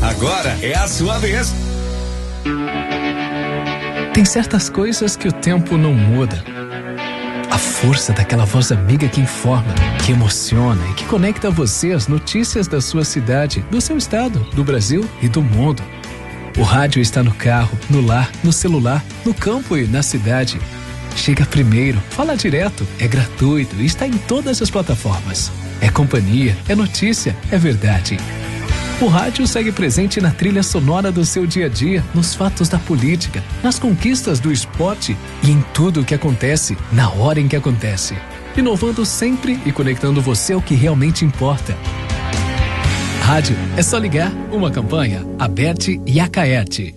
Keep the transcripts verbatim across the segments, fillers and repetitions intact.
Agora é a sua vez. Tem certas coisas que o tempo não muda. A força daquela voz amiga que informa, que emociona e que conecta você às notícias da sua cidade, do seu estado, do Brasil e do mundo. O rádio está no carro, no lar, no celular, no campo e na cidade. Chega primeiro, fala direto, é gratuito e está em todas as plataformas. É companhia, é notícia, é verdade. O rádio segue presente na trilha sonora do seu dia a dia, nos fatos da política, nas conquistas do esporte e em tudo o que acontece, na hora em que acontece. Inovando sempre e conectando você ao que realmente importa. Rádio é só ligar. Uma campanha, Aberte e Acaerte.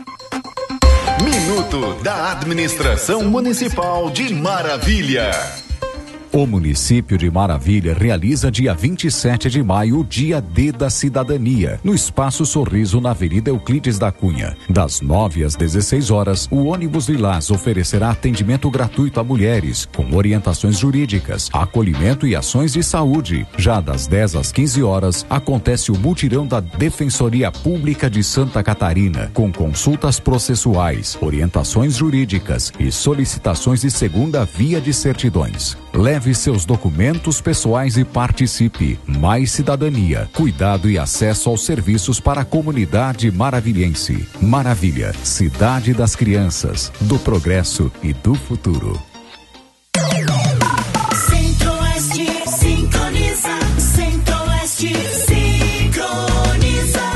Minuto da Administração Municipal de Maravilha. O município de Maravilha realiza dia vinte e sete de maio o Dia D da Cidadania, no Espaço Sorriso, na Avenida Euclides da Cunha. Das nove às dezesseis horas, o ônibus Lilás oferecerá atendimento gratuito a mulheres, com orientações jurídicas, acolhimento e ações de saúde. Já das dez às quinze horas, acontece o mutirão da Defensoria Pública de Santa Catarina, com consultas processuais, orientações jurídicas e solicitações de segunda via de certidões. Leve seus documentos pessoais e participe. Mais cidadania, cuidado e acesso aos serviços para a comunidade maravilhense. Maravilha, cidade das crianças, do progresso e do futuro. Centro-Oeste sincroniza, Centro-Oeste sincroniza.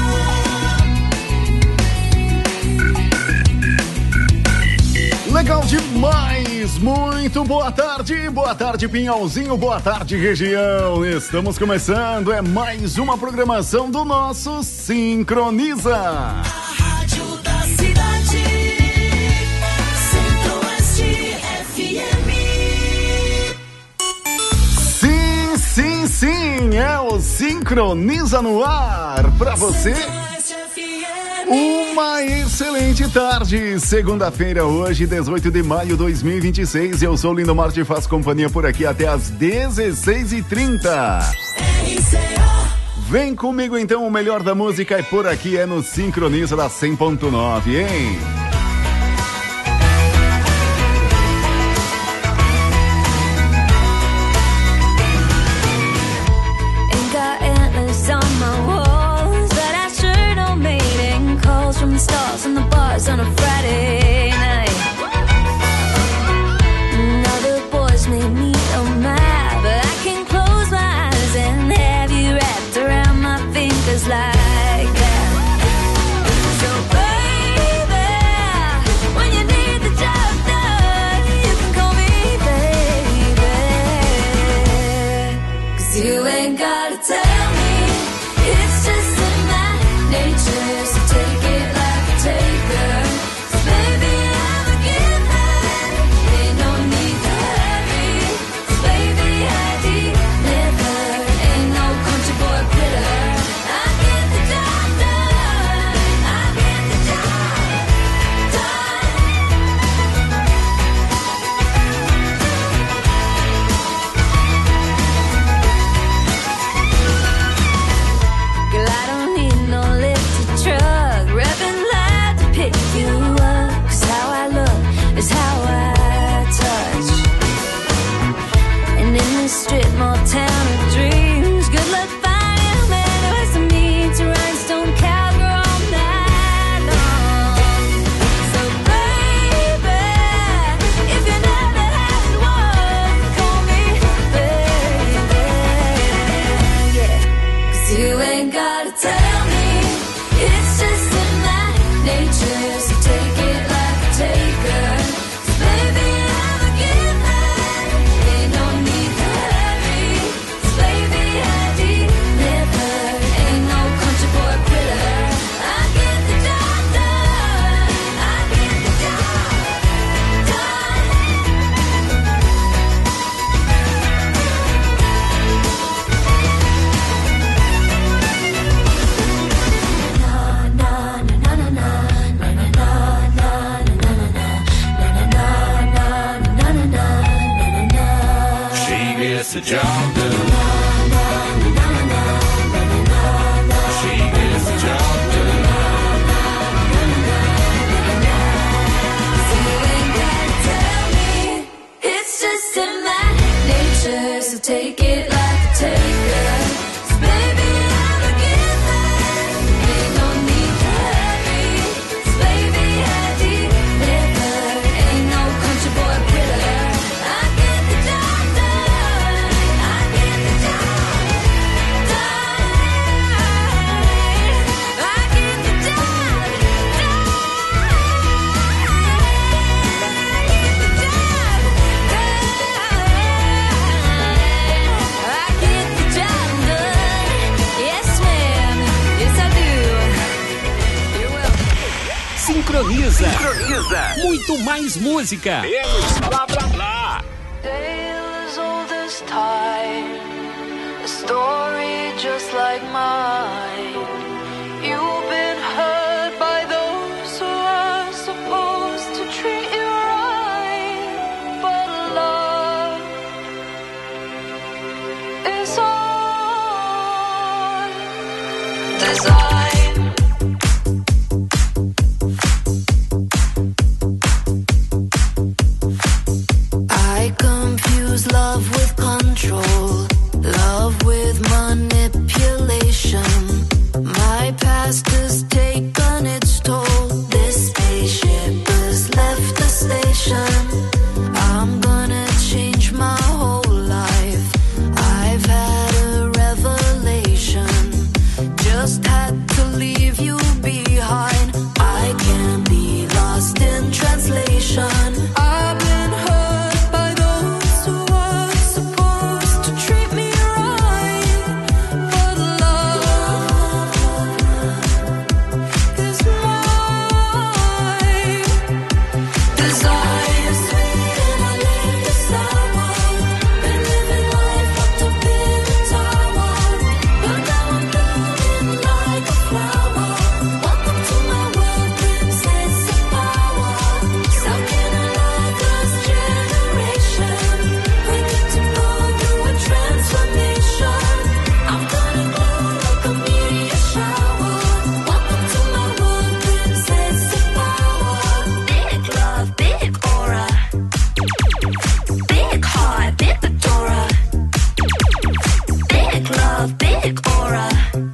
Legal demais! Muito boa tarde, boa tarde Pinhalzinho, boa tarde região. Estamos começando, é mais uma programação do nosso Sincroniza. A rádio da cidade, Centro-Oeste F M. Sim, sim, sim, é o Sincroniza no ar pra você. Uma excelente tarde, segunda-feira hoje, dezoito de maio de dois mil e vinte e seis. Eu sou o Lindomar e faço companhia por aqui até as dezesseis e trinta. Vem comigo então, o melhor da música é por aqui, é no Sincroniza da cem ponto nove, hein? Stars on the bars on a Friday night. Now the boys may meet on my, but I can close my eyes and have you wrapped around my fingers like that. So baby, when you need the job done, you can call me baby. 'Cause you ain't gotta tell me, it's just in my nature, so take it like taker. So baby, I'm a giver. Ain't no need to hurry. So baby, I deliver. Ain't no country boy quitter. I get the job done. I get the job done. Girl, I don't need no lifted truck. Revving loud to pick you up. 'Cause how I look is how I touch. And in this strip mall town of dreams, good luck finding a man who has to meet to rhinestone cowgirl all night long. So baby, if you never had one, call me baby. Yeah, 'cause you ain't gotta tell me, it's just in my nature, so take it like a taker. So baby, I'm a giver. Ain't no need to hurry. So baby, I deliver. Ain't no country boy quitter. I get the job done. I get the job done. She gets the job done. She gets the job done. Sincroniza. Sincroniza. Muito mais música. Menos blá blá blá. Tales all this time, a story just like mine. You've been hurt by those who are supposed to treat you right, but love is on design. I confuse love with control, love with manipulation. My past has taken its toll. This spaceship has left the station. I'm gonna change my whole life. I've had a revelation. Just had to leave you behind. I can't be lost in translation. I've been hurt by those who are supposed to treat me right, but love is mine. Desire sweet and I live the sour. Been living life locked up in a tower, but now I'm blooming like a flower. Welcome to my world, princess of power. Stuck in a lover's generation. We get to go through a transformation. I'm gonna glow like a meteor shower. Welcome to my world, princess of power. Big love, big aura. Big heart, big fedora. Big love, big aura.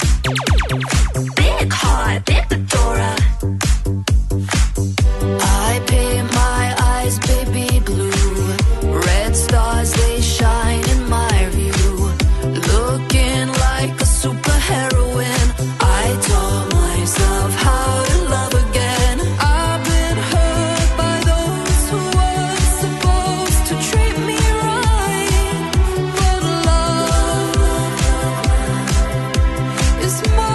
Big heart, big fedora. I paint my eyes baby blue. Red stars, they shine in my view. Looking like a superheroine. I taught myself how to love again. I've been hurt by those who were supposed to treat me right, but love is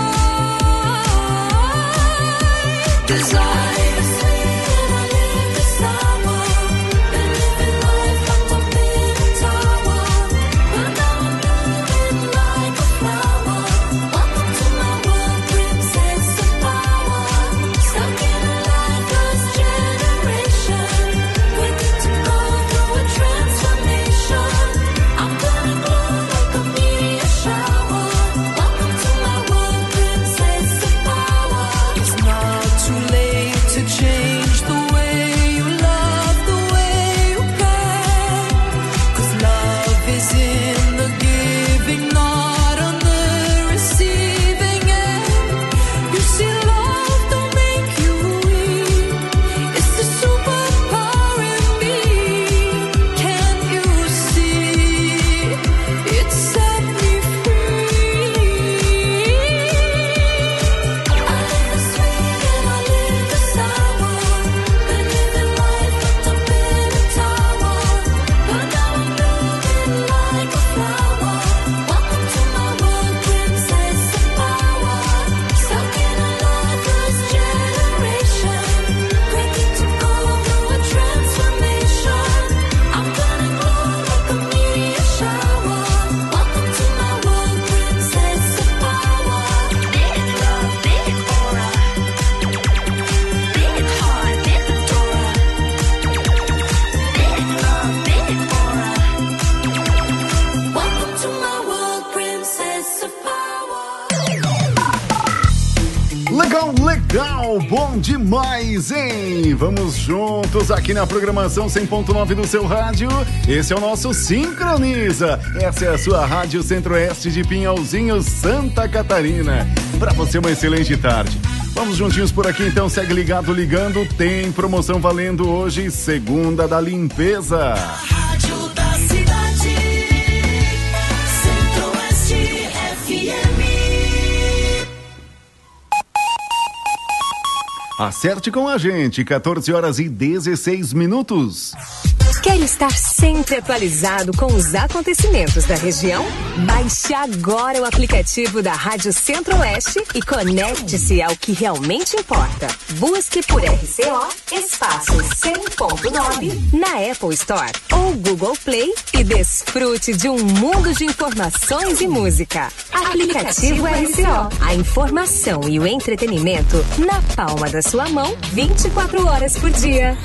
mine. Desire sweet and I live the sour. Been living life locked up in a tower, but now I'm blooming like a flower. Welcome to my world, princess of power. Stuck in a lover's generation. We get to go through a transformation. I'm gonna glow like a meteor shower. Welcome to my world, princess of power. It's not too late to change the way you love, the way you care. 'Cause love is in the giving, not on the receiving end. You see, love don't make you weak. It's the superpower in me. Can't you see? It set me free. I live the sweet and I live the sour. Been living life locked up in a tower, but now I'm blooming like a flower. Welcome to my world, princess of power. Stuck in a lover's generation. Ready to go through a transformation. I'm gonna glow like a meteor shower. Welcome to my world, princess of power. Big love, big aura. Big heart, big fedora. Big love, big aura. Welcome to my world, princess of power. Legal, legal, bom demais, hein? Vamos juntos aqui na programação cem ponto nove do seu rádio. Esse é o nosso Sincroniza. Essa é a sua rádio Centro-Oeste de Pinhalzinho, Santa Catarina. Pra você, uma excelente tarde. Vamos juntinhos por aqui, então. Segue ligado, ligando. Tem promoção valendo hoje, segunda da limpeza. Rádio da cidade. Centro-Oeste F M. Acerte com a gente, quatorze horas e dezesseis minutos. Quer estar sempre atualizado com os acontecimentos da região? Baixe agora o aplicativo da Rádio Centro-Oeste e conecte-se ao que realmente importa. Busque por R C O espaço cem ponto nove na Apple Store ou Google Play e desfrute de um mundo de informações e música. Aplicativo R C O. A informação e o entretenimento na palma da sua mão, vinte e quatro horas por dia.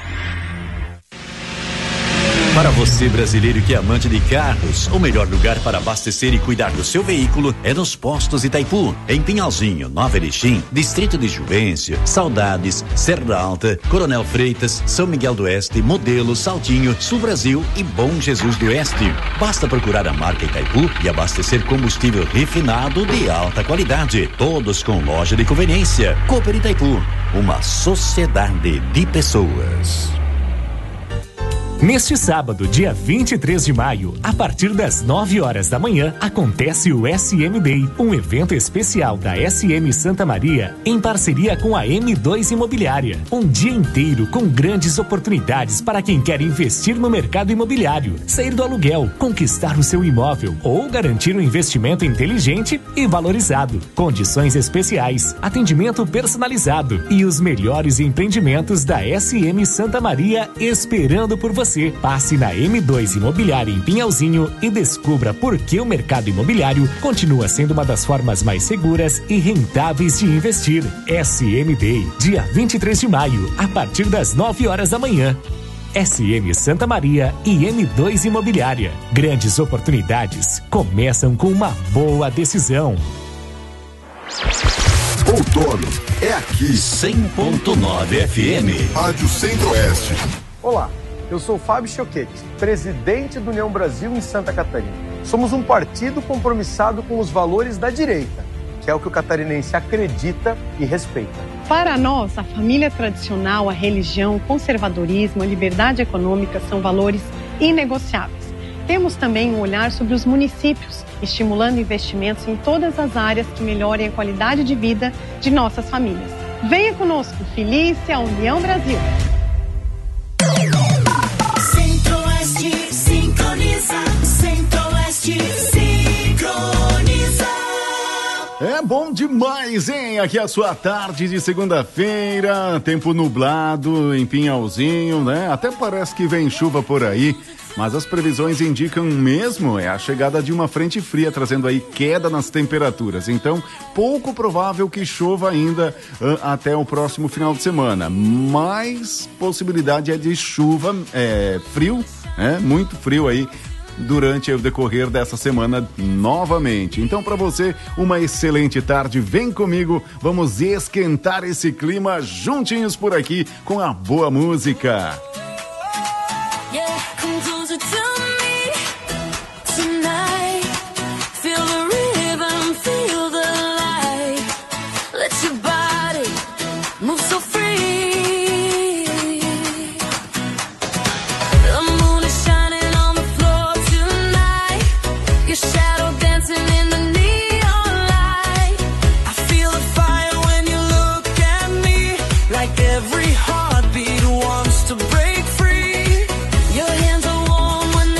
Para você, brasileiro que é amante de carros, o melhor lugar para abastecer e cuidar do seu veículo é nos postos Itaipu, em Pinhalzinho, Nova Erechim, Distrito de Juvencio, Saudades, Serra Alta, Coronel Freitas, São Miguel do Oeste, Modelo, Saltinho, Sul Brasil e Bom Jesus do Oeste. Basta procurar a marca Itaipu e abastecer combustível refinado de alta qualidade, todos com loja de conveniência. Cooper Itaipu, uma sociedade de pessoas. Neste sábado, dia vinte e três de maio, a partir das nove horas da manhã, acontece o S M Day, um evento especial da S M Santa Maria em parceria com a M dois Imobiliária. Um dia inteiro com grandes oportunidades para quem quer investir no mercado imobiliário, sair do aluguel, conquistar o seu imóvel ou garantir um investimento inteligente e valorizado. Condições especiais, atendimento personalizado e os melhores empreendimentos da S M Santa Maria esperando por você. Você passe na M dois Imobiliária em Pinhalzinho e descubra por que o mercado imobiliário continua sendo uma das formas mais seguras e rentáveis de investir. S M Day, dia vinte e três de maio, a partir das nove horas da manhã. S M Santa Maria e M dois Imobiliária. Grandes oportunidades começam com uma boa decisão. Outono é aqui. cem ponto nove F M. Rádio Centro-Oeste. Olá. Eu sou Fábio Choquete, presidente do União Brasil em Santa Catarina. Somos um partido compromissado com os valores da direita, que é o que o catarinense acredita e respeita. Para nós, a família tradicional, a religião, o conservadorismo, a liberdade econômica são valores inegociáveis. Temos também um olhar sobre os municípios, estimulando investimentos em todas as áreas que melhorem a qualidade de vida de nossas famílias. Venha conosco, feliz a União Brasil! Centro-Oeste sincroniza, Centro-Oeste sincroniza. É bom demais, hein? Aqui é a sua tarde de segunda-feira, tempo nublado em Pinhalzinho, né? Até parece que vem chuva por aí, mas as previsões indicam mesmo é a chegada de uma frente fria, trazendo aí queda nas temperaturas. Então, pouco provável que chova ainda uh, até o próximo final de semana. Mas possibilidade é de chuva, é, frio, né? Muito frio aí durante o decorrer dessa semana novamente. Então, para você, uma excelente tarde. Vem comigo, vamos esquentar esse clima juntinhos por aqui com a boa música. Yeah, come closer to me tonight. Feel the rhythm, feel the light. Let your body move so free. The moon is shining on the floor tonight. Your shadow dancing in the neon light. I feel the fire when you look at me. Like every heartbeat wants to break free. Your hands are warm when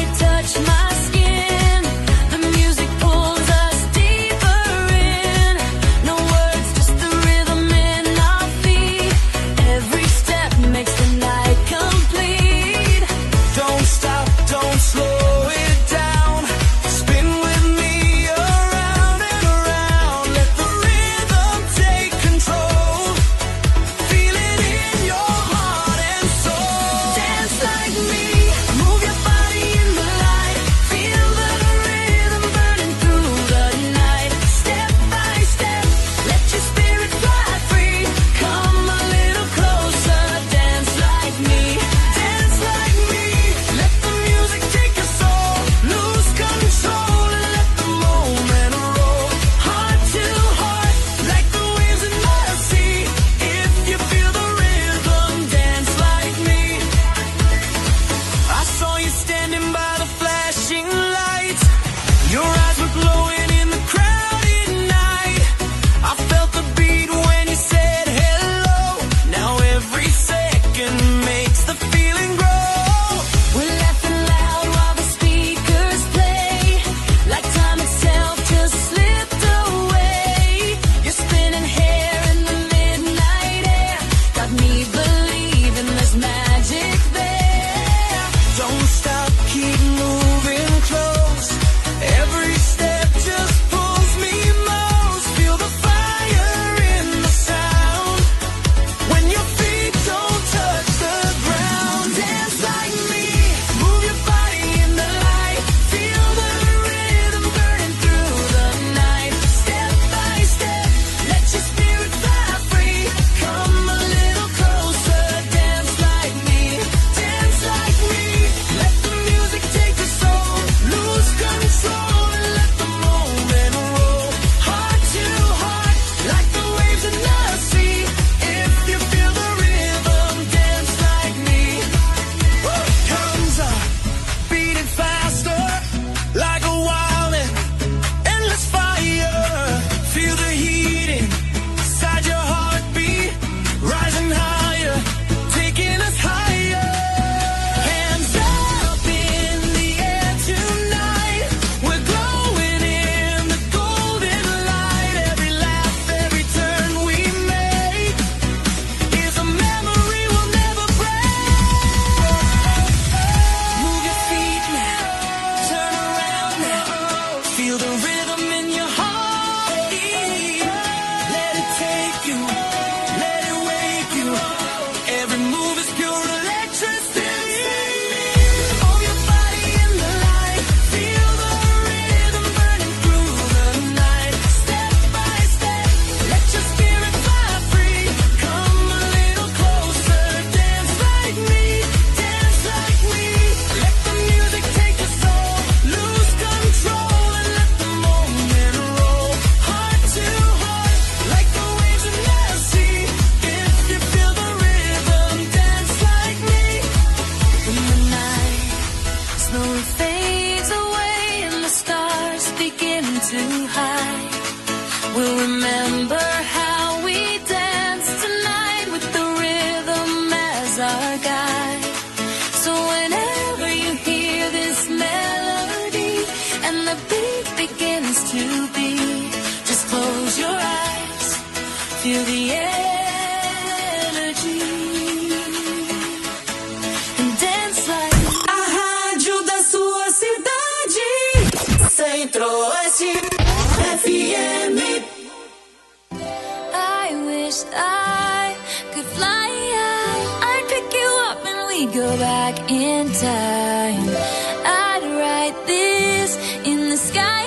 take you, let it wake you. Every move is pure electricity. Hold your body in the light, feel the rhythm burning through the night. Step by step, let your spirit fly free. Come a little closer, dance like me, dance like me. Let the music take your soul, lose control and let the moment roll. Heart to heart, like the waves in the sea. If you feel the rhythm, dance like me. When the night slowly fades away and the stars begin to hide, we'll remember how we danced tonight with the rhythm as our guide. So whenever you hear this melody and the beat begins to beat, just close your eyes, feel the energy, and dance like a rádio da sua cidade. Centro-Oeste F M. I wish I could fly high. I'd pick you up and we'd go back in time. I'd write this in the sky.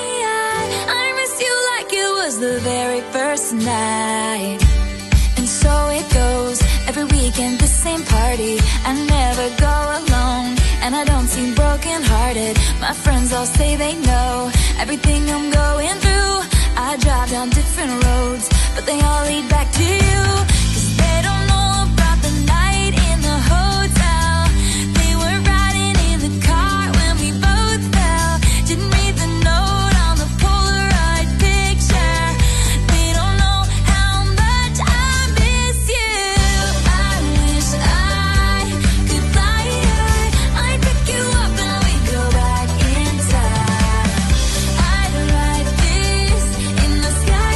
I miss you like it was the very first night. And so it goes, every weekend the same party. I never go alone, and I don't seem broken hearted. My friends all say they know everything I'm going through. I drive down different roads, but they all lead back to you. 'Cause they don't know about the night in the hotel. They were riding in the car when we both fell. Didn't read the note on the Polaroid picture. They don't know how much I miss you. I wish I could fly high. I'd pick you up and we'd go back in time. I'd write this in the sky.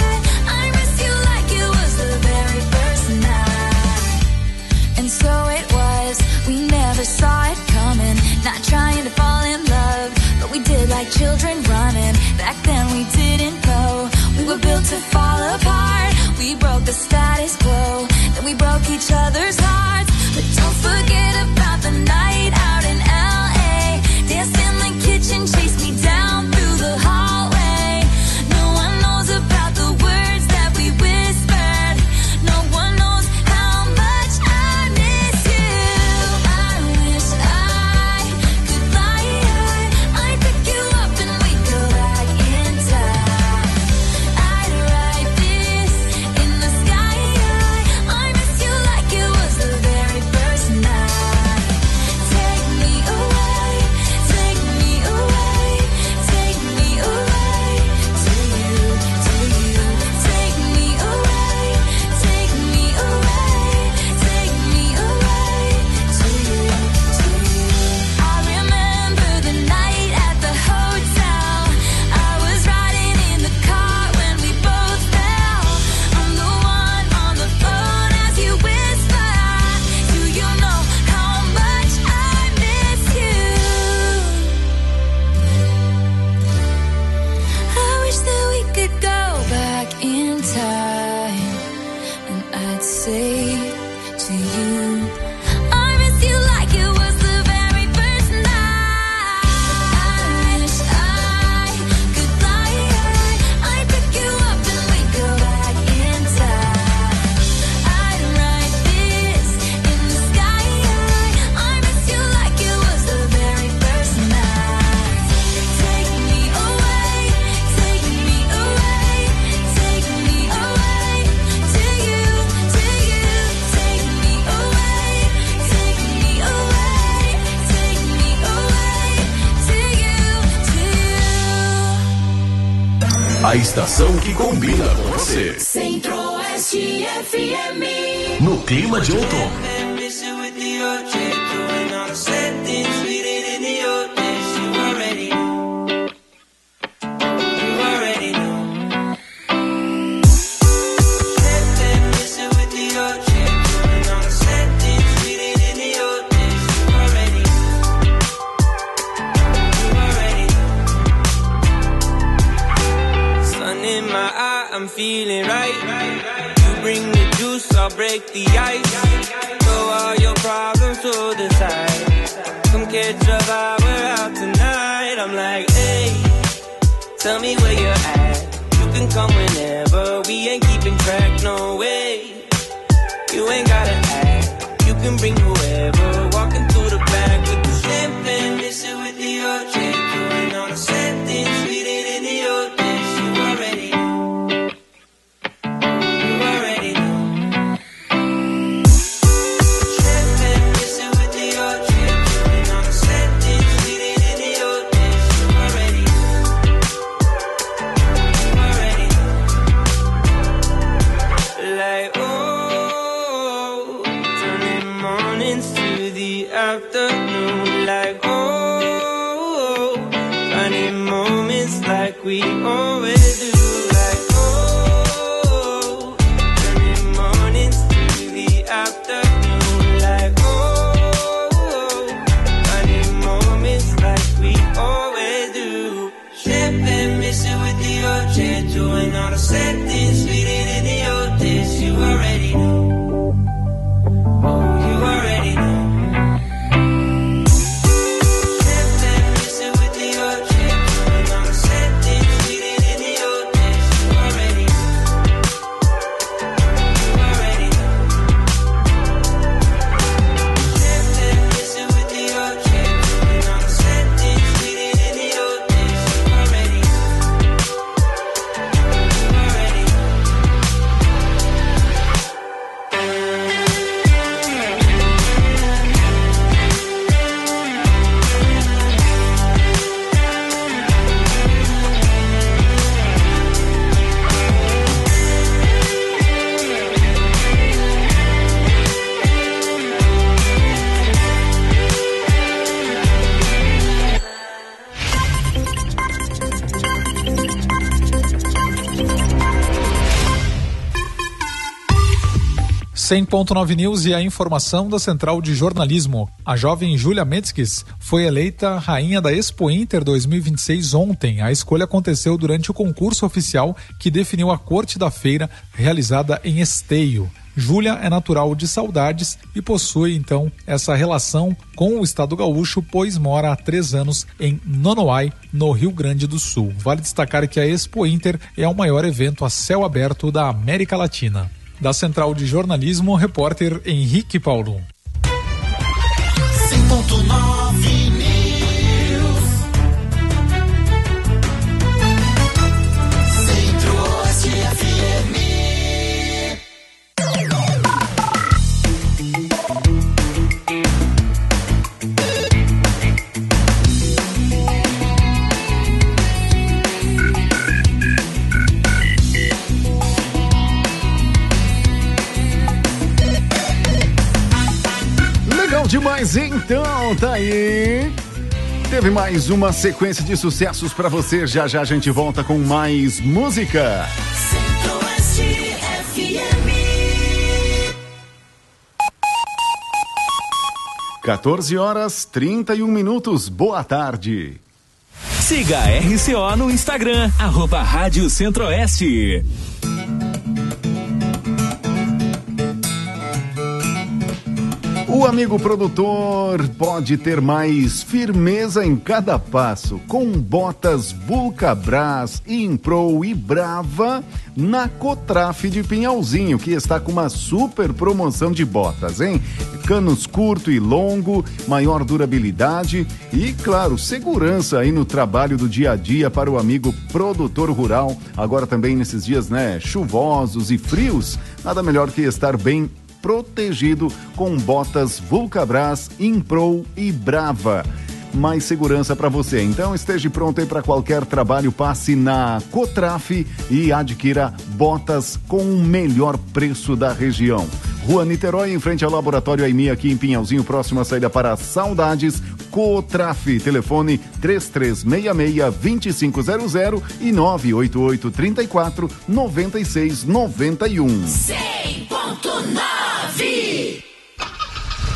I miss you like it was the very first night. And so it was, we never saw it coming. Not trying to fall in love, but we did like children running. Back then we didn't know we were built to fall apart. We broke the status quo, then we broke each other's hearts. But don't forget about the night out in L A. Danced in the kitchen, chased me down through the hallway. No one knows about the words that we whispered. No one knows how much I miss you. I wish I could fly high. I'd pick you up and we'd go back in time. I'd write this in the sky. I miss you like it was the very first night. Take me away, take me away, take me away to you, to you. Take me away, take me away, take me away to you, to you. I remember the night at the hotel. I was riding in the car when we both fell. I'm the one on the phone as you whisper. Do you know how much I miss you? I wish that we could go back in time, and I'd say to you, I miss you like it was the very first night. I wish I could fly high. I'd pick you up and we'd go back in time. I'd write this in the sky. I miss you like it was the very first night. Take me away, take me away, take me away to you, to you. Take me away, take me away, take me away to you, to you. A estação que combina com você. Centro-Oeste F M. No clima de outono. I'm feeling right. bring the juice, I'll break the ice. Throw all your problems to the side. Come catch a vibe, we're out tonight. I'm like, hey, tell me where you're at. You can come whenever, we ain't keeping track, no way. You ain't gotta act, you can bring whoever. Walking through the back with the champagne, mixing with the ocean. Doing all the same things, sweeter than the ocean. You already know, you already know. Champagne, mixing with the ocean. Doing all the same things, sweeter than the ocean. You already know, you already know. Like, oh, turning mornings to the afternoon. Like, oh, finding moments like we always do. Like, oh, turning mornings to the afternoon. Like, oh, finding moments like we always do. Champagne mixing with the ocean, doing all the same things, sweeter than the old days. You already know, oh, you already know. Champagne mixing with the ocean, doing all the same things, sweeter than the old days. You already know, you already know. Champagne mixing with the ocean, doing all the same things, sweeter than the old days. You already know, you already know. cem ponto nove News e a informação da Central de Jornalismo. A jovem Júlia Metzkes foi eleita rainha da Expo Inter dois mil e vinte e seis ontem. A escolha aconteceu durante o concurso oficial que definiu a corte da feira, realizada em Esteio. Júlia é natural de Saudades e possui, então, essa relação com o estado gaúcho, pois mora há três anos em Nonoai, no Rio Grande do Sul. Vale destacar que a Expo Inter é o maior evento a céu aberto da América Latina. Da Central de Jornalismo, repórter Henrique Paulo. cem ponto nove News. Centro-Oeste F M. Demais, então, tá aí. Teve mais uma sequência de sucessos pra você. Já já a gente volta com mais música. Centro-Oeste F M. quatorze horas trinta e um minutos. Boa tarde. Siga a R C O no Instagram, arroba Rádio Centro-Oeste. O amigo produtor pode ter mais firmeza em cada passo com botas Vulcabras, Impro e Brava na Cotraf de Pinhalzinho, que está com uma super promoção de botas, hein? Canos curto e longo, maior durabilidade e, claro, segurança aí no trabalho do dia a dia para o amigo produtor rural. Agora também nesses dias, né, chuvosos e frios, nada melhor que estar bem protegido com botas Vulcabras, Impro e Brava. Mais segurança para você. Então esteja pronto aí para qualquer trabalho. Passe na Cotraf e adquira botas com o melhor preço da região. Rua Niterói, em frente ao Laboratório Aimi, aqui em Pinhalzinho, próxima saída para Saudades. Cotraf, telefone três três seis seis, dois cinco zero zero e nove oito oito, três quatro, nove seis nove um. cem ponto nove. A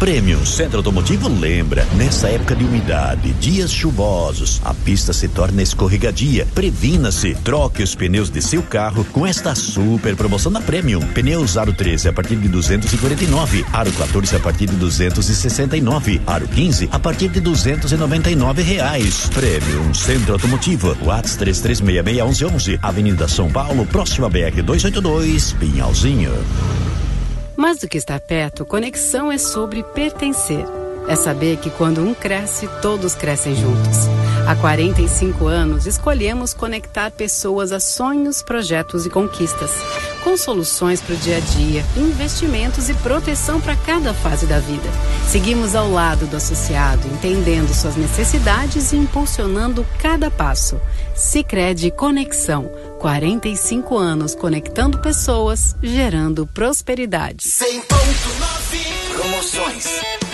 Premium Centro Automotivo lembra, nessa época de umidade, dias chuvosos, a pista se torna escorregadia. Previna-se, troque os pneus de seu carro com esta super promoção da Premium. Pneus Aro treze a partir de duzentos e quarenta e nove, Aro quatorze a partir de duzentos e sessenta e nove, Aro quinze a partir de duzentos e noventa e nove reais. Premium Centro Automotivo, WhatsApp três três seis seis um um um um, Avenida São Paulo, próxima B R duzentos e oitenta e dois, Pinhalzinho. Mais do que estar perto, conexão é sobre pertencer. É saber que quando um cresce, todos crescem juntos. Há quarenta e cinco anos, escolhemos conectar pessoas a sonhos, projetos e conquistas. Com soluções para o dia a dia, investimentos e proteção para cada fase da vida. Seguimos ao lado do associado, entendendo suas necessidades e impulsionando cada passo. Sicredi Conexão. quarenta e cinco anos conectando pessoas, gerando prosperidade. cem ponto nove Promoções.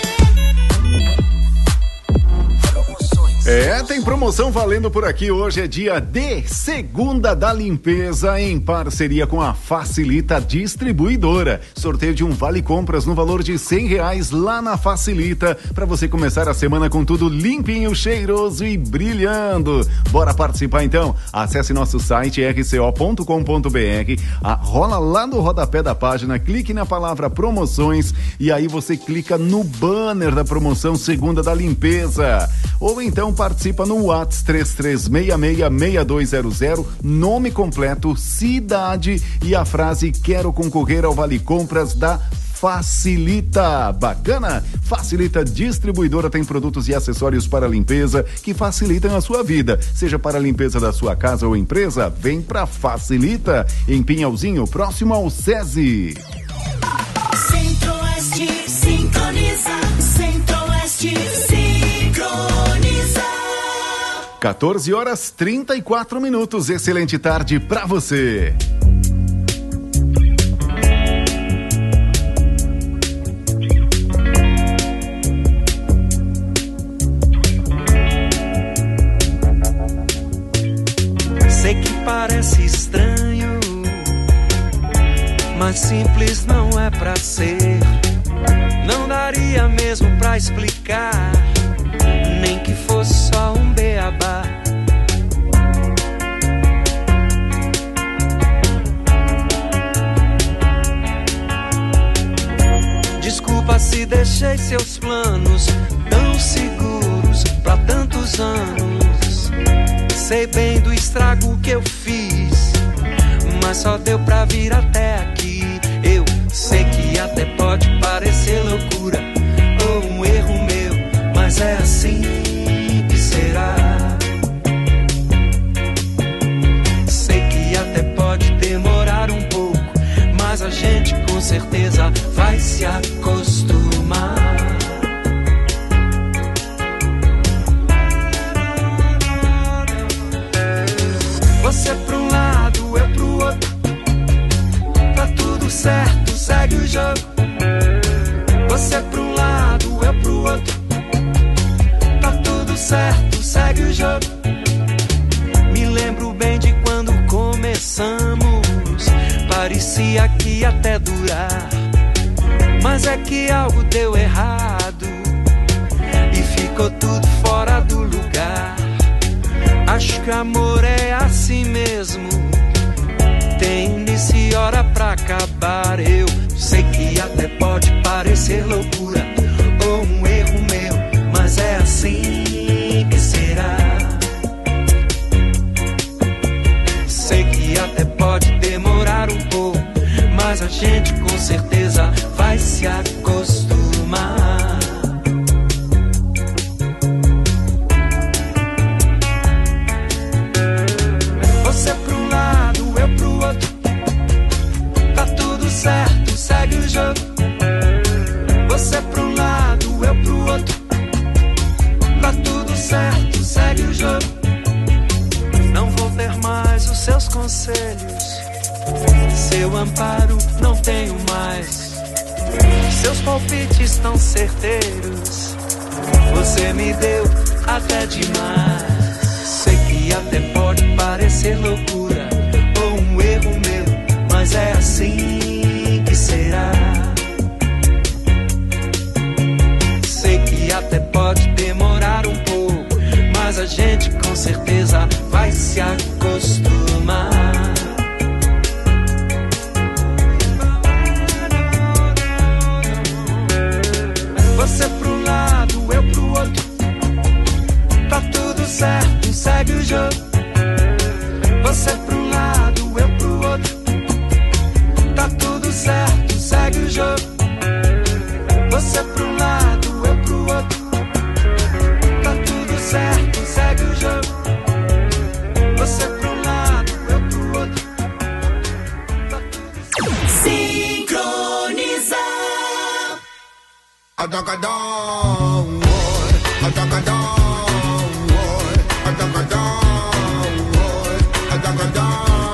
É, tem promoção valendo por aqui. Hoje é dia de Segunda da Limpeza, em parceria com a Facilita Distribuidora. Sorteio de um vale compras no valor de cem reais lá na Facilita, para você começar a semana com tudo limpinho, cheiroso e brilhando. Bora participar então? Acesse nosso site r c o ponto com ponto b r, a, rola lá no rodapé da página, clique na palavra promoções e aí você clica no banner da promoção Segunda da Limpeza. Ou então participa no WhatsApp três três seis seis seis dois zero zero, nome completo, cidade e a frase quero concorrer ao Vale Compras da Facilita. Bacana? Facilita Distribuidora tem produtos e acessórios para limpeza que facilitam a sua vida. Seja para a limpeza da sua casa ou empresa, vem pra Facilita, em Pinhalzinho, próximo ao SESI. Centro-Oeste sincroniza, Centro-Oeste sincroniza. quatorze horas trinta e quatro minutos. Excelente tarde pra você. Sei que parece estranho, mas simples não é pra ser. Não daria mesmo pra explicar, nem que fosse só um beabá. Desculpa se deixei seus planos tão seguros pra tantos anos. Sei bem do estrago que eu fiz, mas só deu pra vir até aqui. Eu sei que até pode parecer loucura ou um erro meu, mas é assim que será. Sei que até pode demorar um pouco, mas a gente com certeza vai se acostumar. Você pra um lado, eu pro outro, tá tudo certo, segue o jogo. Você pra um lado, eu pro outro, tá tudo certo, segue o jogo. Me lembro bem de quando começamos, parecia que ia até durar, mas é que algo deu errado e ficou tudo fora do lugar. Acho que amor é assim mesmo, tem início e hora pra acabar. Eu sei que até pode parecer loucura ou um erro meu, mas é assim que será. Sei que até pode demorar um pouco, mas a gente com certeza vai se acostumar. Você pra um lado, eu pro outro, tá tudo certo, segue o jogo. Você pra um lado, eu pro outro, tá tudo certo, segue o jogo. Não vou ter mais os seus conselhos, seu amparo não tenho mais, seus palpites tão certeiros, você me deu até demais. Sei que até pode parecer loucura ou um erro meu, mas é assim que será. gente com certeza vai se acostumar. Você pro lado, eu pro outro, tá tudo certo, segue o jogo. Você pro lado, eu pro outro, tá tudo certo, segue o jogo. Você pro lado, eu pro outro, tá tudo certo, segue o jogo. Você pro lado, eu pro outro, tá tudo certo. Sincroniza. Atagadão, atagadão, atagadão, atagadão,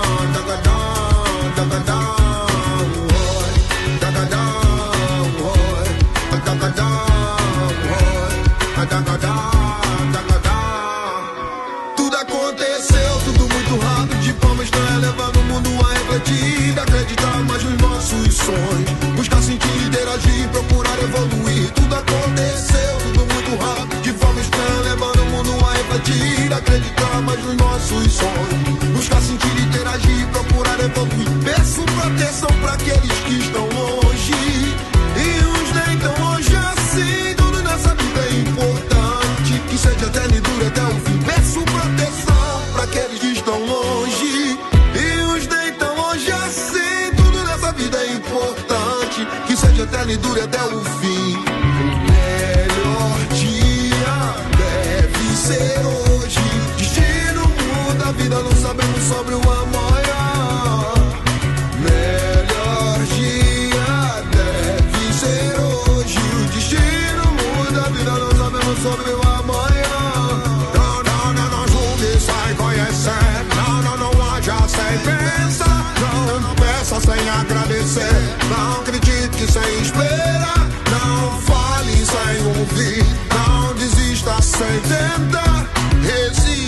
tudo aconteceu, tudo muito rápido, de forma estranha, levando o mundo a refletir, acreditar mais nos nossos sonhos, buscar sentir, interagir, procurar evoluir. Tudo aconteceu, tudo muito rápido, de forma estranha, levando o mundo a refletir, acreditar mais nos nossos sonhos, buscar sentir, interagir, procurar evoluir. Peço proteção para aqueles que estão longe e uns nem tão longe assim. Tudo nessa vida é importante, que seja eterno e dure até o fim. Peço proteção para aqueles que estão longe e uns nem tão longe assim. Tudo nessa vida é importante, que seja eterno e dure até o fim. O melhor dia deve ser hoje. Destino muda a vida, não sabemos sobre o amanhã. Melhor dia deve ser hoje. O destino muda a vida, não sabemos sobre o amanhã. Não, não, não, não julgue sem conhecer. Não, não, não haja sem pensar. Não, não peça sem agradecer. Não critique sem esperar. Não fale sem ouvir. Não desista sem tentar. Resiste.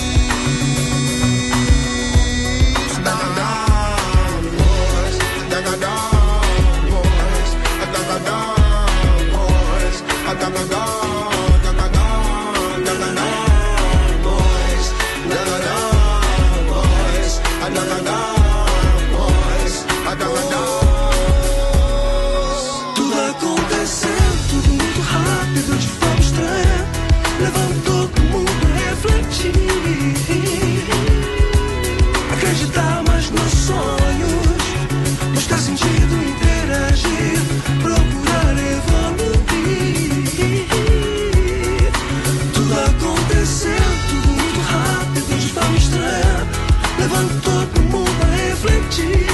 Tudo aconteceu, tudo muito rápido, de forma estranha, levando todo mundo a refletir, acreditar mais nos sonhos, buscar sentido, interagir, procurar evoluir. Tudo aconteceu, tudo muito rápido, de forma estranha, levando todo mundo a refletir,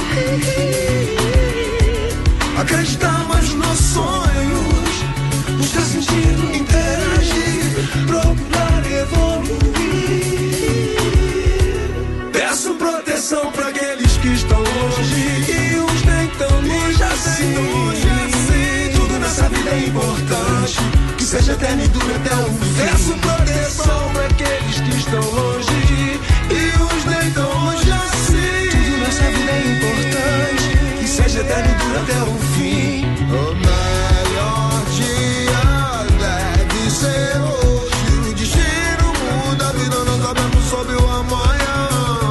acreditar mais nos nossos sonhos, buscar sentido, interagir, procurar evoluir. Peço proteção para aqueles que estão longe e uns nem tão longe assim. Tudo nessa vida é importante, que seja eterno e dure até o fim. Peço proteção para aqueles que estão longe e uns nem tão longe assim. Tudo nessa vida é importante, que seja eterno e dure até o fim. O melhor dia deve ser hoje. O destino muda a vida, não sabemos sobre o amanhã.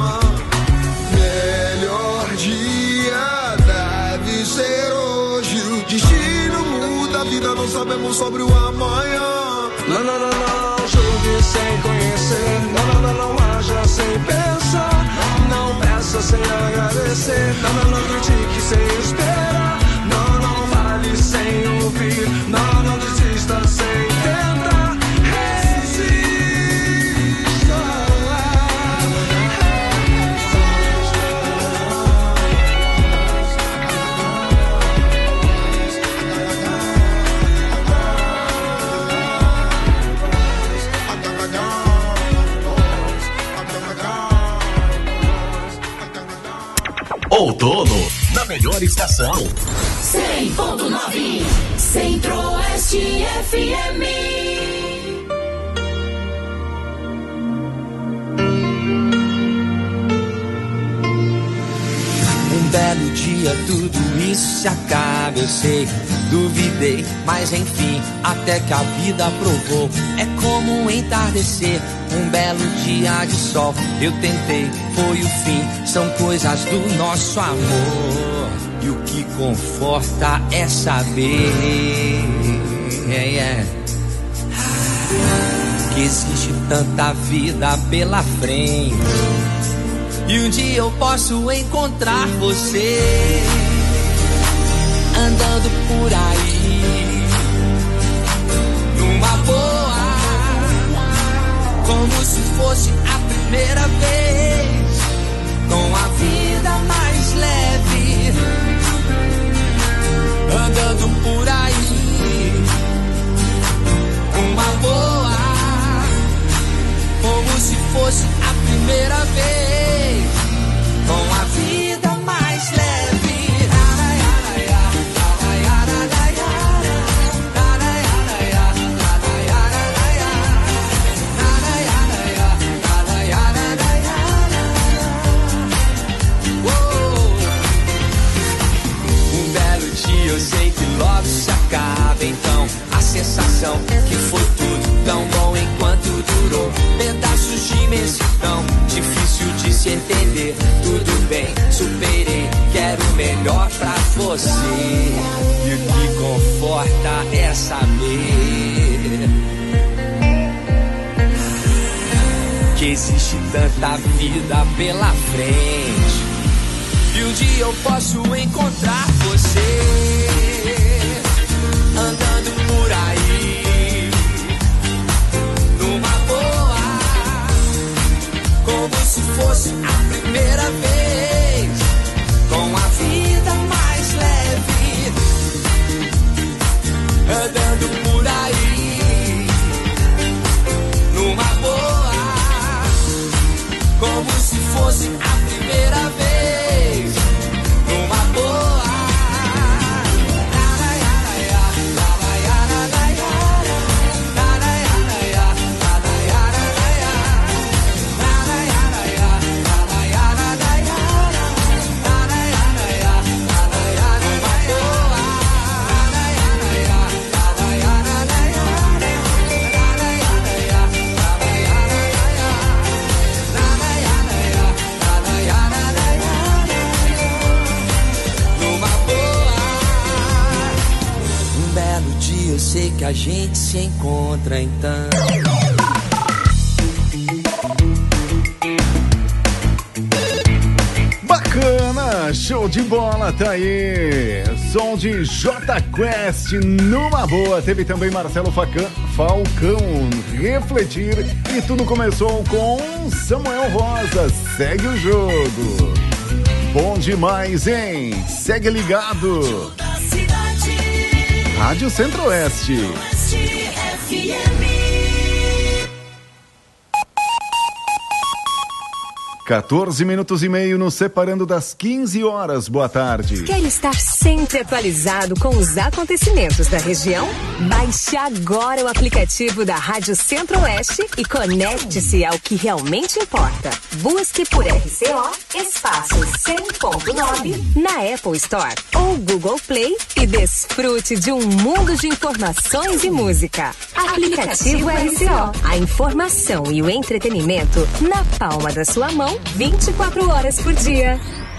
Melhor dia deve ser hoje. O destino muda a vida, não sabemos sobre o amanhã. Não, não, não, não, julgue sem conhecer. Não, não, não, não haja sem pensar. Não peça sem agradecer. Não, não, não critique sem esperar. Não, não fale sem ouvir. Não, não desista sem tentar. Resista. Outono, na melhor estação. cem ponto nove Centro-Oeste F M. Um belo dia tudo isso se acaba, eu sei, duvidei, mas enfim, até que a vida provou. É como um entardecer, um belo dia de sol. Eu tentei, foi o fim, são coisas do nosso amor. E o que conforta é saber yeah, yeah, que existe tanta vida pela frente. E um dia eu posso encontrar você andando por aí, numa boa, como se fosse a primeira vez, com a vida mais leve, andando por aí, numa boa, como se fosse a primeira vez, com a vida mais leve. Um belo dia eu sei que logo se acaba, então a sensação que foi tudo tão bom enquanto durou. Pedaços de imensidão, difícil de se entender. Tudo bem, superei, quero o melhor pra você. E o que conforta é saber que existe tanta vida pela frente. E um dia eu posso encontrar você andando por aí, numa boa, como se fosse a primeira vez, com a vida mais leve, andando por aí, numa boa, como se fosse a primeira vez, numa boa. Eu sei que a gente se encontra então. Bacana, show de bola, tá aí. Som de J Quest, numa boa. Teve também Marcelo Falcão, Falcão, Refletir. E tudo começou com Samuel Rosa, Segue o Jogo. Bom demais, hein? Segue ligado. Rádio Centro-Oeste. quatorze minutos e meio nos separando das quinze horas. Boa tarde. Quer estar sempre atualizado com os acontecimentos da região? Baixe agora o aplicativo da Rádio Centro-Oeste e conecte-se ao que realmente importa. Busque por R C O espaço cem ponto nove na Apple Store ou Google Play e desfrute de um mundo de informações e música. Aplicativo R C O. A informação e o entretenimento na palma da sua mão, vinte e quatro horas por dia.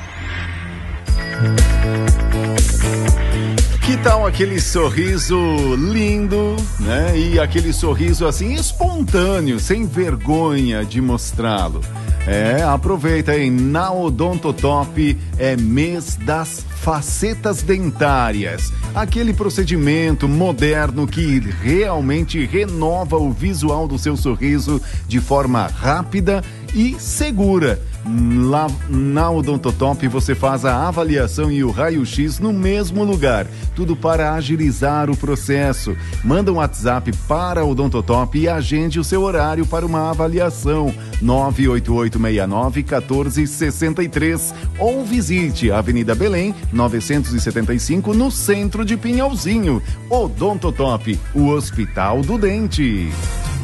Que tal aquele sorriso lindo, né? E aquele sorriso assim espontâneo, sem vergonha de mostrá-lo. É, aproveita aí, na Odontotop é mês das facetas dentárias. Aquele procedimento moderno que realmente renova o visual do seu sorriso de forma rápida e segura. Lá na Odontotop você faz a avaliação e o raio-x no mesmo lugar. Tudo para agilizar o processo. Manda um WhatsApp para a Odontotop e agende o seu horário para uma avaliação. nove oito oito seis nove um quatro seis três ou visite a Avenida Belém, novecentos e setenta e cinco, no centro de Pinhalzinho. Odontotop, o Hospital do Dente.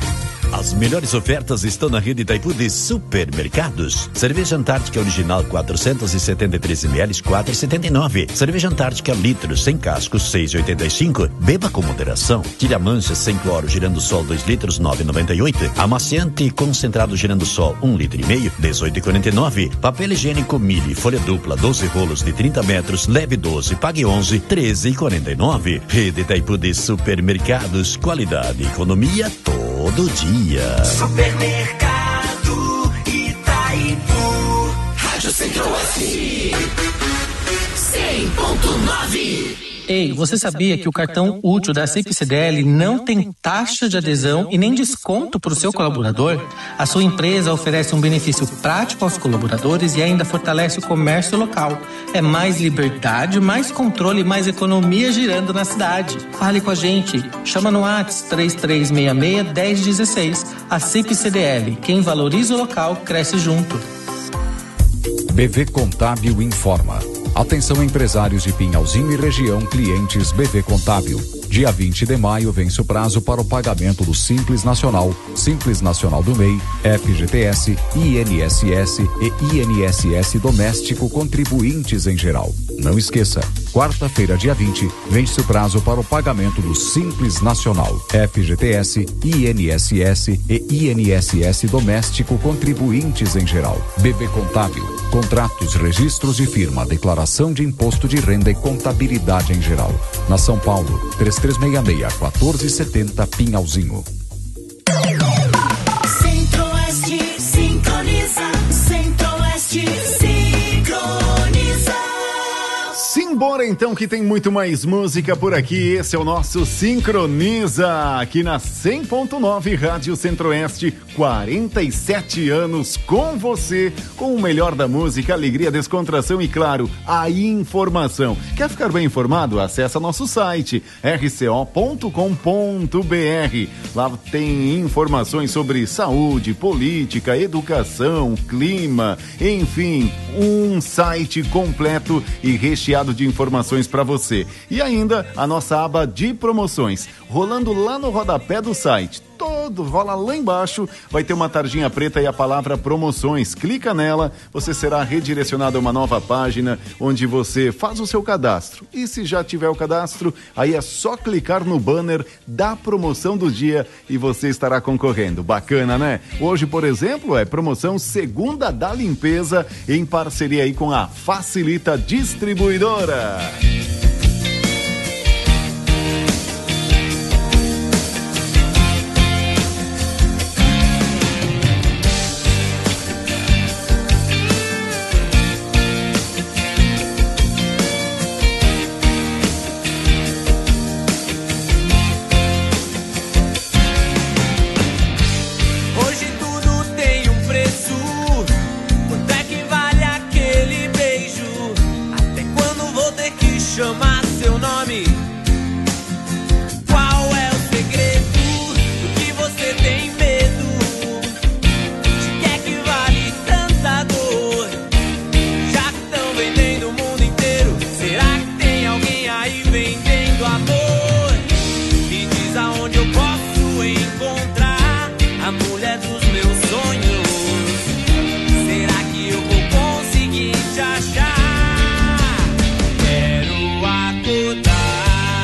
As melhores ofertas estão na rede Itaipu de supermercados. Cerveja Antártica original quatrocentos e setenta e três mililitros, quatro reais e setenta e nove. Cerveja Antártica litro sem cascos, seis reais e oitenta e cinco. Beba com moderação. Tire a mancha sem cloro Girandosol dois litros, nove reais e noventa e oito. Amaciante concentrado Girandosol um litro e meio, dezoito reais e quarenta e nove. Papel higiênico Mili, folha dupla, doze rolos de trinta metros, leve doze, pague onze, treze reais e quarenta e nove. Rede Itaipu de supermercados, qualidade e economia todo dia. Supermercado Itaipu. Rádio Centro-Oeste cem ponto nove. Ei, você sabia que o cartão útil da C I P C D L não tem taxa de adesão e nem desconto para o seu colaborador? A sua empresa oferece um benefício prático aos colaboradores e ainda fortalece o comércio local. É mais liberdade, mais controle e mais economia girando na cidade. Fale com a gente. Chama no WhatsApp três três seis seis, um zero um seis. A C I P C D L. Quem valoriza o local, cresce junto. B V Contábil informa. Atenção empresários de Pinhalzinho e região, clientes B V Contábil. Dia vinte de maio vence o prazo para o pagamento do Simples Nacional, Simples Nacional do M E I, F G T S, I N S S e I N S S doméstico contribuintes em geral. Não esqueça, quarta-feira, dia vinte, vence o prazo para o pagamento do Simples Nacional, F G T S, I N S S e I N S S doméstico contribuintes em geral. B V Contábil, contratos, registros de firma, declaração de imposto de renda e contabilidade em geral. Na São Paulo, três três seis seis, quatorze setenta, Pinhalzinho. Centro-Oeste sincroniza, Centro-Oeste sincroniza. Simbora então que tem muito mais música por aqui. Esse é o nosso Sincroniza aqui na cem ponto nove Rádio Centro-Oeste. quarenta e sete anos com você, com o melhor da música, alegria, descontração e, claro, a informação. Quer ficar bem informado? Acesse nosso site r c o ponto com ponto b r. Lá tem informações sobre saúde, política, educação, clima, enfim, um site completo e recheado de informações para você. E ainda a nossa aba de promoções, rolando lá no rodapé do site. Todo rola lá embaixo, vai ter uma tarjinha preta e a palavra promoções. Clica nela, você será redirecionado a uma nova página onde você faz o seu cadastro. E se já tiver o cadastro, aí é só clicar no banner da promoção do dia e você estará concorrendo. Bacana, né? Hoje, por exemplo, é promoção Segunda da Limpeza em parceria aí com a Facilita Distribuidora. Chamar seu nome. Qual é o segredo do que você tem medo? De que é que vale tanta dor? Já que estão vendendo o mundo inteiro, será que tem alguém aí vendendo amor? Me diz aonde eu posso encontrar a mulher dos meus sonhos. Será que eu vou conseguir te achar? Acordar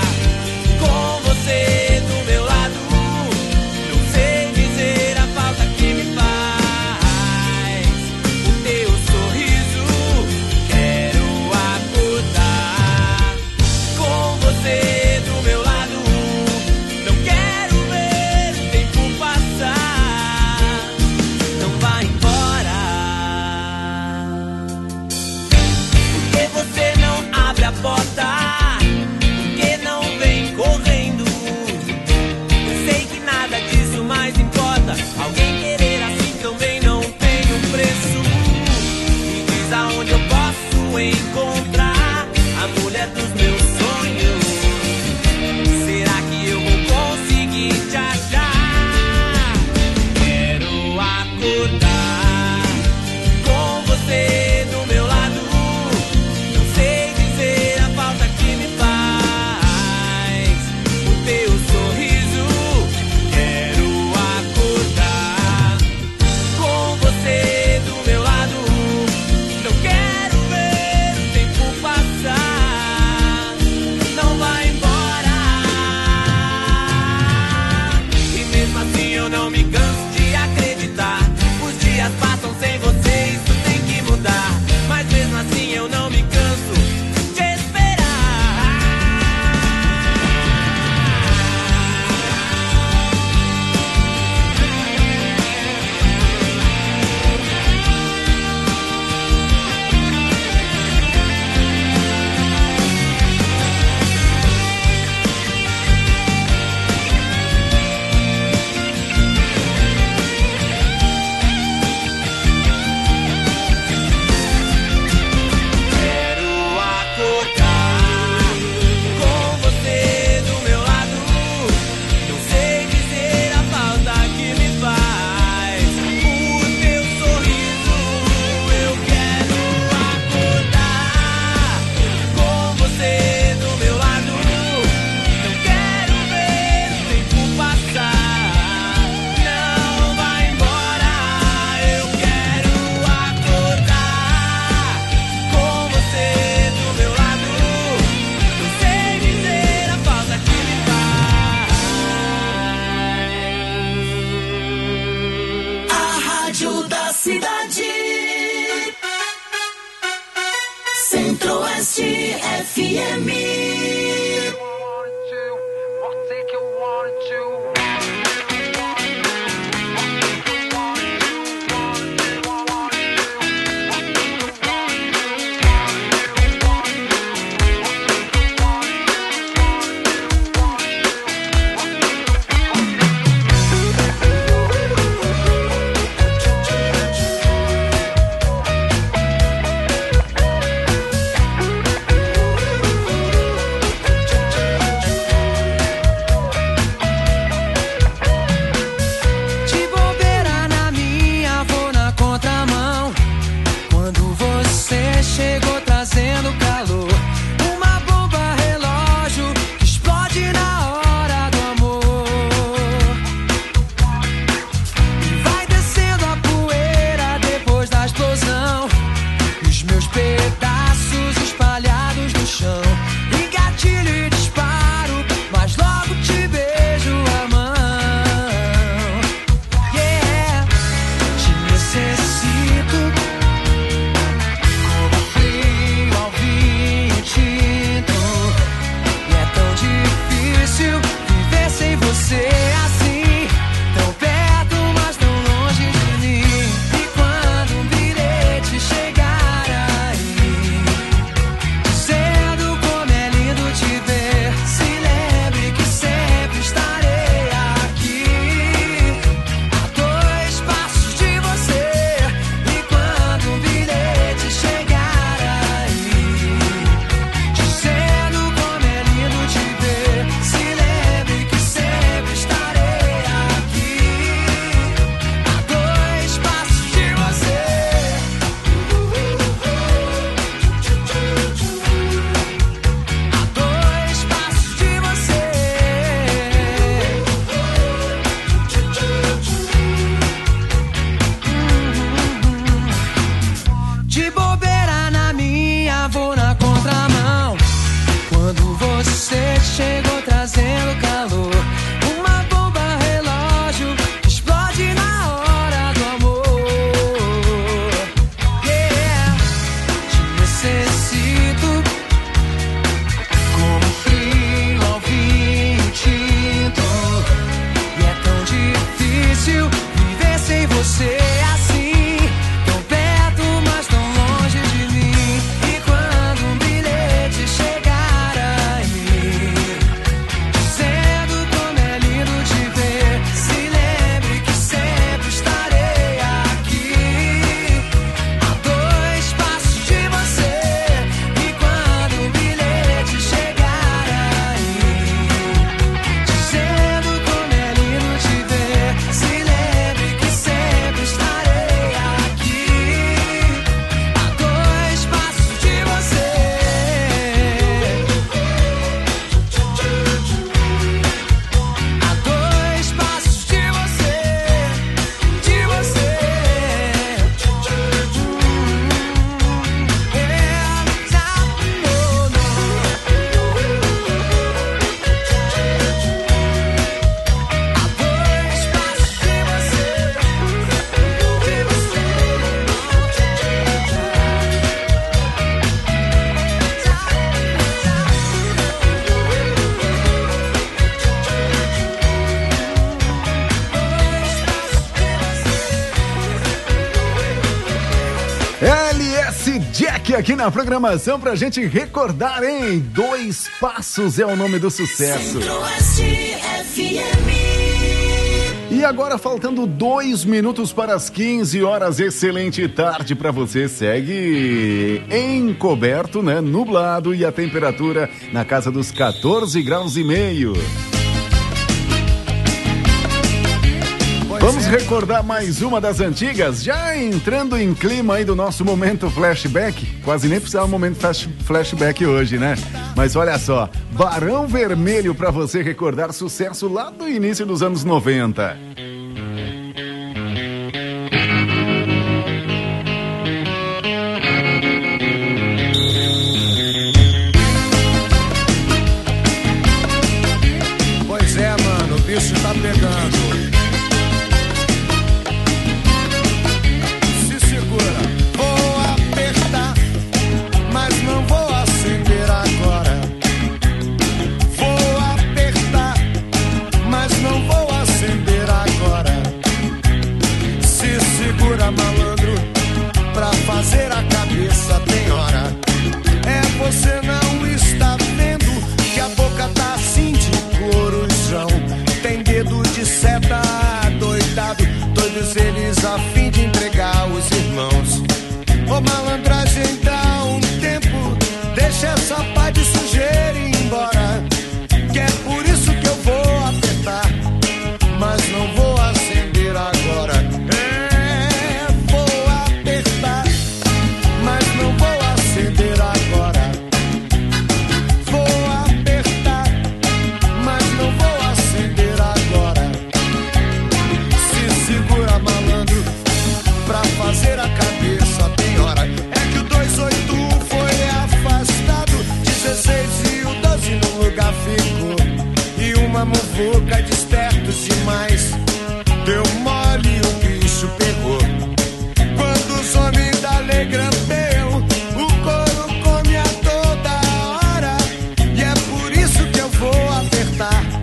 difícil viver sem você assim, tão perto, mas tão longe de mim. E quando um bilhete chegar aí, dizendo como é lindo te ver, se lembre que sempre estarei aqui, a dois passos de você. E quando um bilhete chegar aí, dizendo como é lindo te ver, se lembre que sempre estarei aqui, a dois passos de você. A dois passos de você. De bobeira na minha, vou na contramão. Quando você chegou trazendo calor, uma bomba relógio explode na hora do amor. Yeah, te necessito como frio ao vinho tinto. E é tão difícil viver sem você assim, tão perto, mas tão longe de mim. E quando um bilhete chegar aí, dizendo como é lindo te ver, se lembre que sempre estarei aqui, a dois passos de você. E quando um bilhete chegar aí, dizendo como é lindo te ver, se lembre que sempre estarei aqui, a dois passos de você. A dois passos de você, de você. L S Jack aqui na programação pra gente recordar, hein? Dois Passos é o nome do sucesso. E agora, faltando dois minutos para as quinze horas, excelente tarde pra você. Segue encoberto, né? Nublado e a temperatura na casa dos quatorze graus e meio. Vamos recordar mais uma das antigas, já entrando em clima aí do nosso momento flashback. Quase nem precisava um momento flash, flashback hoje, né? Mas olha só, Barão Vermelho pra você recordar sucesso lá do início dos anos noventa. Pois é, mano, o bicho tá pegando. Se segura. Vou apertar, mas não vou acender agora. Vou apertar, mas não vou acender agora. Se segura, malandro, pra fazer a cabeça tem hora. É você não está vendo que a boca tá assim de corujão. Tem dedo de seta doidado, todos eles a fim de entregar os irmãos. Ô malandragem, dá um tempo, deixa essa pá de sujeira ir embora. Que é por isso que eu vou apertar, mas não vou acender agora. É, vou apertar, mas não vou acender agora. Vou apertar, mas não vou acender agora. Se segura, malandro, pra fazer a cabeça tem hora. É que o dois oito um foi afastado, dezesseis e o doze no lugar ficou. E uma muvuca de espertos demais deu mole e o bicho pegou. Quando os homens da lei grampeiam, o couro come a toda hora. E é por isso que eu vou apertar,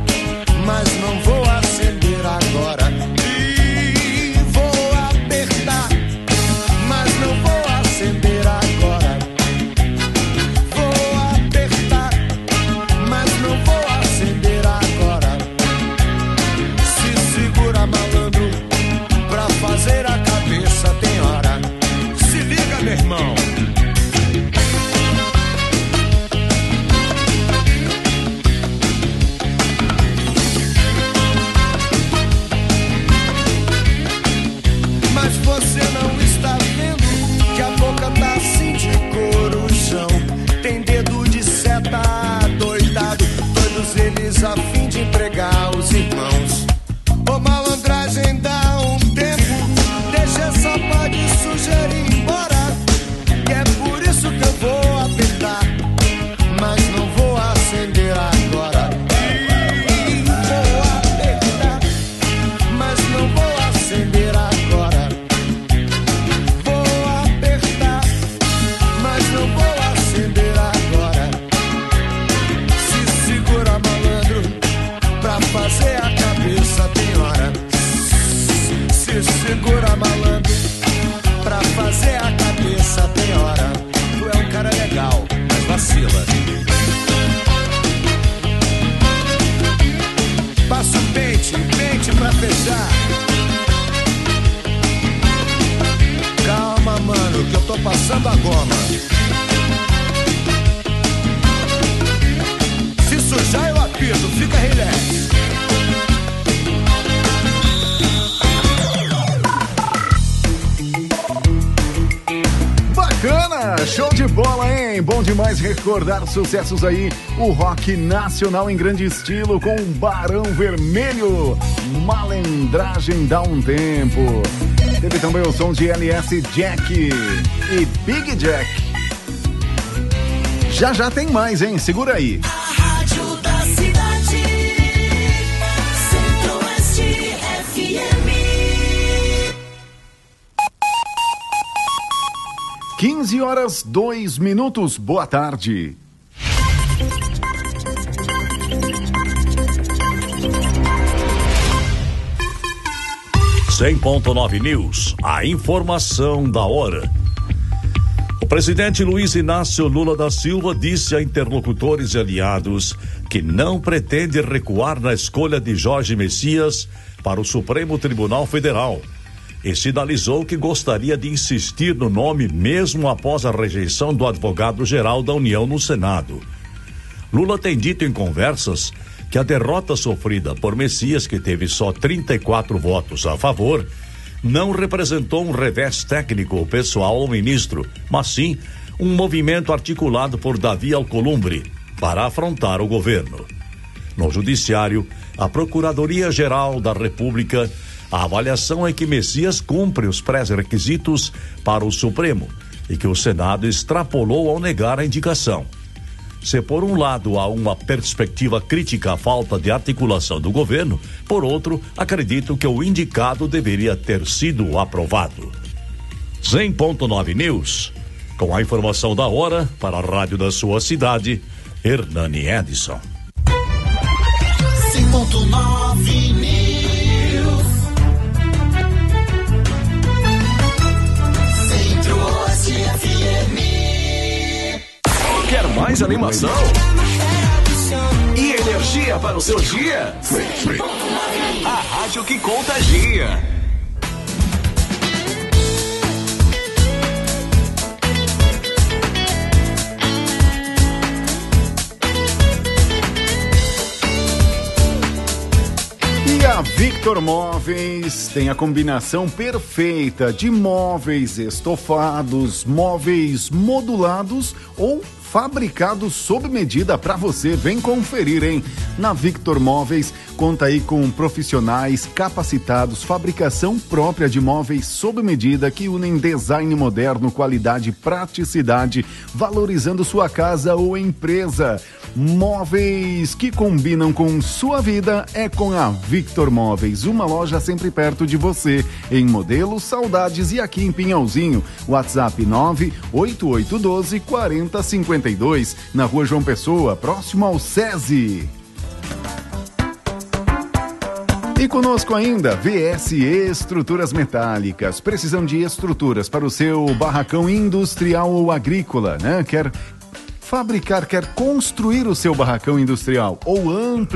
Se segura, malandro, pra fazer a cabeça tem hora. Tu é um cara legal, mas vacila. Passa o pente, pente pra fechar. Calma, mano, que eu tô passando a goma. Se sujar eu apito, fica relax. Bacana, show de bola, hein? Bom demais recordar sucessos aí. O rock nacional em grande estilo com Barão Vermelho. Malandragem dá um tempo. Teve também o som de L S Jack e Big Jack. Já já tem mais, hein? Segura aí. A rádio da cidade, Centro-Oeste F M. quinze horas, dois minutos. Boa tarde. cem ponto nove News, a informação da hora. O presidente Luiz Inácio Lula da Silva disse a interlocutores e aliados que não pretende recuar na escolha de Jorge Messias para o Supremo Tribunal Federal e sinalizou que gostaria de insistir no nome mesmo após a rejeição do advogado-geral da União no Senado. Lula tem dito em conversas que a derrota sofrida por Messias, que teve só trinta e quatro votos a favor, não representou um revés técnico pessoal ao ministro, mas sim um movimento articulado por Davi Alcolumbre para afrontar o governo. No judiciário, a Procuradoria-Geral da República, a avaliação é que Messias cumpre os pré-requisitos para o Supremo e que o Senado extrapolou ao negar a indicação. Se por um lado há uma perspectiva crítica à falta de articulação do governo, por outro, acredito que o indicado deveria ter sido aprovado. cem ponto nove News, com a informação da hora para a rádio da sua cidade, Hernani Edson. cem ponto nove News. Centro-Oeste F M. Quer mais animação? E energia para o seu dia? A rádio que contagia. E a Victor Móveis tem a combinação perfeita de móveis estofados, móveis modulados ou fabricados sob medida para você. Vem conferir, hein? Na Victor Móveis, conta aí com profissionais capacitados, fabricação própria de móveis sob medida que unem design moderno, qualidade e praticidade, valorizando sua casa ou empresa. Móveis que combinam com sua vida é com a Victor Móveis, uma loja sempre perto de você, em Modelos, Saudades e aqui em Pinhalzinho. WhatsApp nove oito oito um dois quatro zero cinco dois, na Rua João Pessoa, próximo ao SESI. E conosco ainda, V S Estruturas Metálicas. Precisam de estruturas para o seu barracão industrial ou agrícola, né? Quer fabricar, quer construir o seu barracão industrial ou ampliar